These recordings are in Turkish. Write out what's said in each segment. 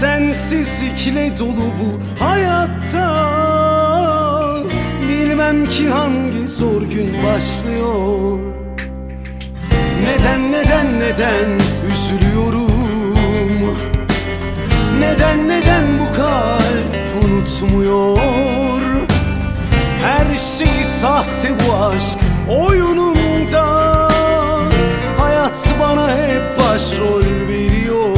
Sensizlikle dolu bu hayatta. Bilmem ki hangi zor gün başlıyor. Neden üzülüyorum? Neden bu kalp unutmuyor? Her şey sahte bu aşk oyununda. Hayat bana hep başrol veriyor.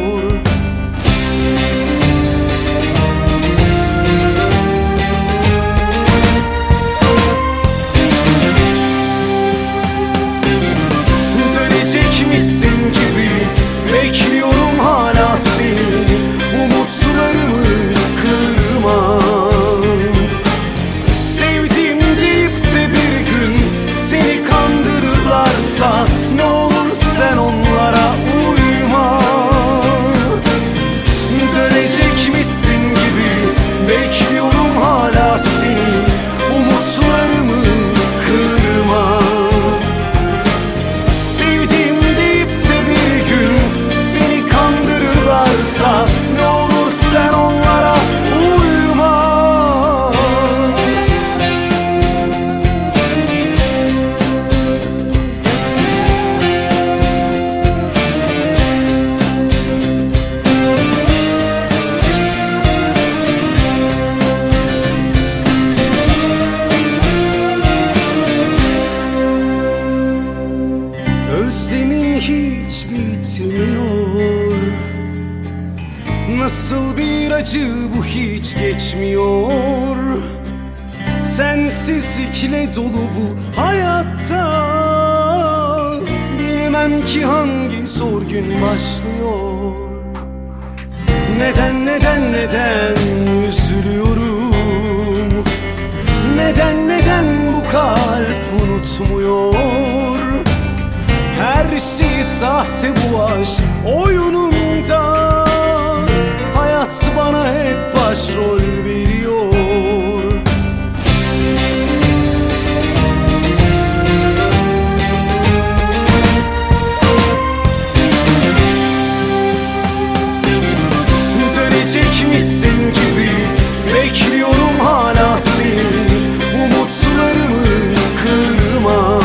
Dönecekmişsin gibi bekliyorum hala seni. Umutlarımı kırma. Sevdim deyip de bir gün seni kandırırlarsa ne olur sen onlara uyma. Dönecekmişsin gibi bekliyorum hala seni. Umutlarımı kırma. Sevdim deyip de bir gün seni kandırırlarsa ne olur sen onlara uyma. Özlemin hiç bitmiyor. Nasıl bir acı bu hiç geçmiyor. Sensizlikle dolu bu hayatta. Bilmem ki hangi zor gün başlıyor. Neden üzülüyorum? Neden bu kalp unutmuyor? Her şey sahte bu aşk oyununda. Hayat bana hep başrol veriyor. Dönecekmişsin gibi bekliyorum hala seni. Umutlarımı kırma.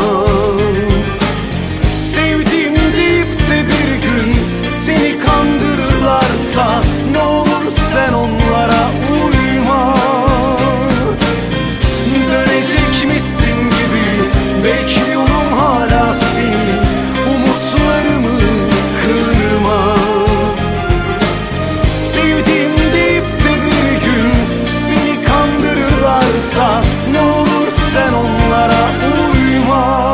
Sevdim deyip de bir gün seni kandırırlarsa ne olur sen onlara uyma. Dönecekmişsin gibi bekliyorum hala seni. Umutlarımı kırma. Sevdim deyip de bir gün seni kandırırlarsa ne olur sen onlara uyma.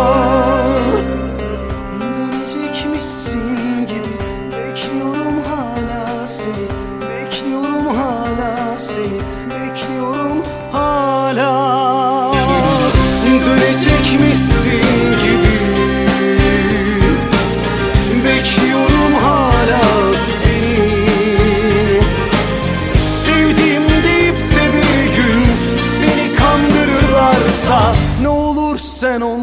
Dönecekmişsin gibi bekliyorum hala seni. Bekliyorum hala seni. Bekliyorum hala. Dönecekmişsin gibi bekliyorum hala seni. Sevdim deyip de bir gün seni kandırırlarsa ne olur sen